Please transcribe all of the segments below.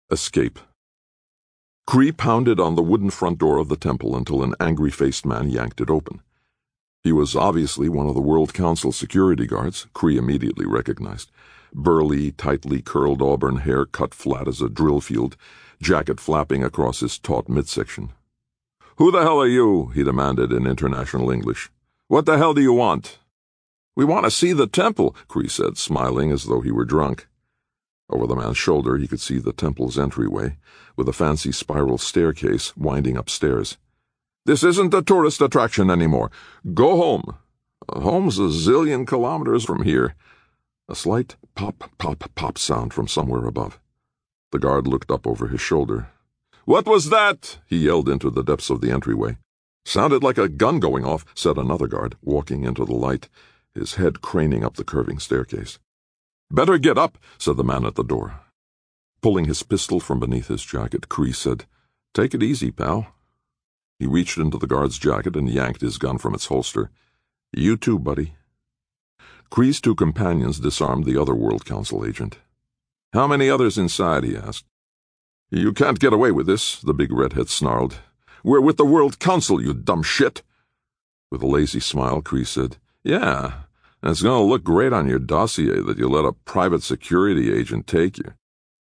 Escape. Cree pounded on the wooden front door of the temple until an angry-faced man yanked it open. He was obviously one of the World Council security guards, Cree immediately recognized. Burly, tightly curled auburn hair cut flat as a drill field, jacket flapping across his taut midsection. "Who the hell are you?" he demanded in international English. "What the hell do you want?" "We want to see the temple," Cree said, smiling as though he were drunk. Over the man's shoulder he could see the temple's entryway, with a fancy spiral staircase winding upstairs. "This isn't a tourist attraction anymore. Go home." "Home's a zillion kilometers from here." A slight pop, pop, pop sound from somewhere above. The guard looked up over his shoulder. "What was that?" he yelled into the depths of the entryway. "Sounded like a gun going off," said another guard, walking into the light, his head craning up the curving staircase. "Better get up," said the man at the door. Pulling his pistol from beneath his jacket, Cree said, "Take it easy, pal." He reached into the guard's jacket and yanked his gun from its holster. "You too, buddy." Cree's two companions disarmed the other World Council agent. "How many others inside?" he asked. "You can't get away with this," the big redhead snarled. "We're with the World Council, you dumb shit." With a lazy smile, Cree said, "Yeah, and it's going to look great on your dossier that you let a private security agent take you."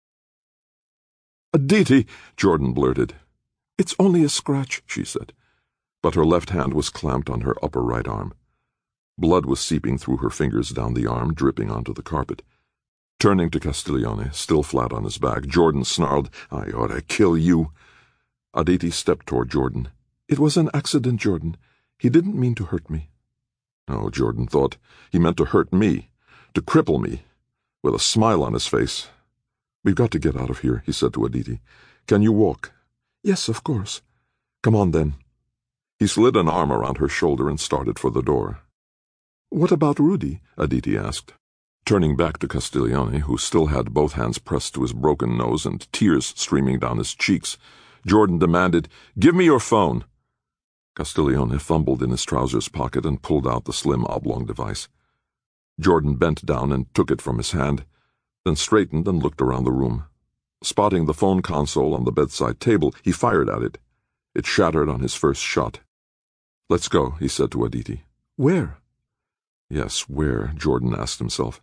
"Aditi," Jordan blurted. "It's only a scratch," she said, but her left hand was clamped on her upper right arm. Blood was seeping through her fingers down the arm, dripping onto the carpet. Turning to Castiglione, still flat on his back, Jordan snarled, "I ought to kill you." Aditi stepped toward Jordan. "It was an accident, Jordan. He didn't mean to hurt me." No, Jordan thought. He meant to hurt me, to cripple me, with a smile on his face. "We've got to get out of here," he said to Aditi. "Can you walk?" "Yes, of course." "Come on, then." He slid an arm around her shoulder and started for the door. "What about Rudy?" Aditi asked. Turning back to Castiglione, who still had both hands pressed to his broken nose and tears streaming down his cheeks, Jordan demanded, "Give me your phone." Castiglione fumbled in his trousers pocket and pulled out the slim oblong device. Jordan bent down and took it from his hand, then straightened and looked around the room. Spotting the phone console on the bedside table, he fired at it. It shattered on his first shot. "Let's go," he said to Aditi. "Where?" Yes, where, Jordan asked himself.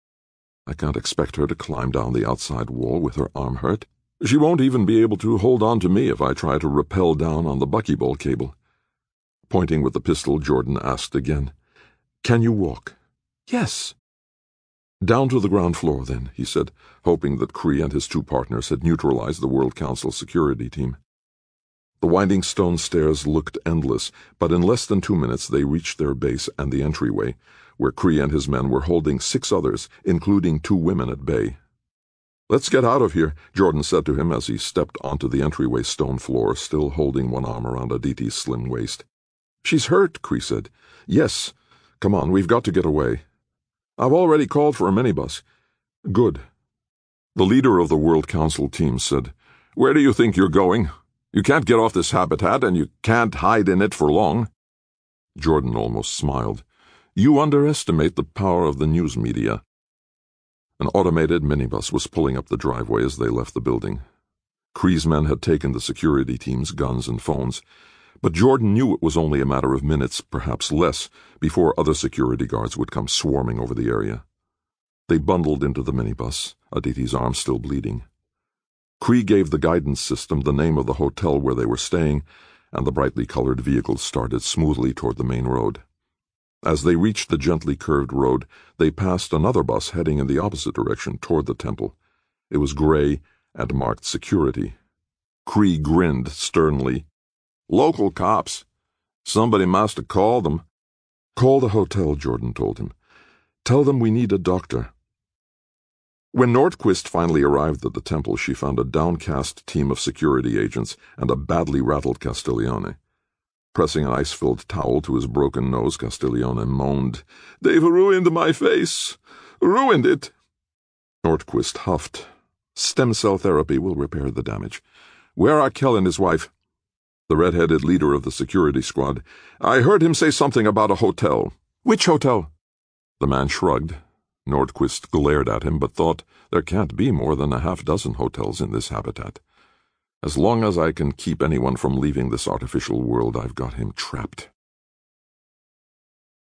I can't expect her to climb down the outside wall with her arm hurt. She won't even be able to hold on to me if I try to rappel down on the buckyball cable. Pointing with the pistol, Jordan asked again, "Can you walk?" "Yes." "Down to the ground floor, then," he said, hoping that Cree and his two partners had neutralized the World Council security team. The winding stone stairs looked endless, but in less than 2 minutes they reached their base and the entryway, where Cree and his men were holding 6 others, including 2 women at bay. "Let's get out of here," Jordan said to him as he stepped onto the entryway stone floor, still holding one arm around Aditi's slim waist. "She's hurt," Cree said. "Yes. Come on, we've got to get away." "I've already called for a minibus." "Good." The leader of the World Council team said, "Where do you think you're going? You can't get off this habitat, and you can't hide in it for long." Jordan almost smiled. "You underestimate the power of the news media." An automated minibus was pulling up the driveway as they left the building. Cree's men had taken the security team's guns and phones, but Jordan knew it was only a matter of minutes, perhaps less, before other security guards would come swarming over the area. They bundled into the minibus, Aditi's arm still bleeding. Cree gave the guidance system the name of the hotel where they were staying, and the brightly colored vehicle started smoothly toward the main road. As they reached the gently curved road, they passed another bus heading in the opposite direction toward the temple. It was gray and marked security. Cree grinned sternly. "Local cops. Somebody must have called them." "Call the hotel," Jordan told him. "Tell them we need a doctor." When Nordquist finally arrived at the temple, she found a downcast team of security agents and a badly rattled Castiglione. Pressing an ice-filled towel to his broken nose, Castiglione moaned, "They've ruined my face. Ruined it." Nordquist huffed. "Stem cell therapy will repair the damage. Where are Kell and his wife?" The red-headed leader of the security squad. "I heard him say something about a hotel." "Which hotel?" The man shrugged. Nordquist glared at him, but thought there can't be more than a half-dozen hotels in this habitat. As long as I can keep anyone from leaving this artificial world, I've got him trapped.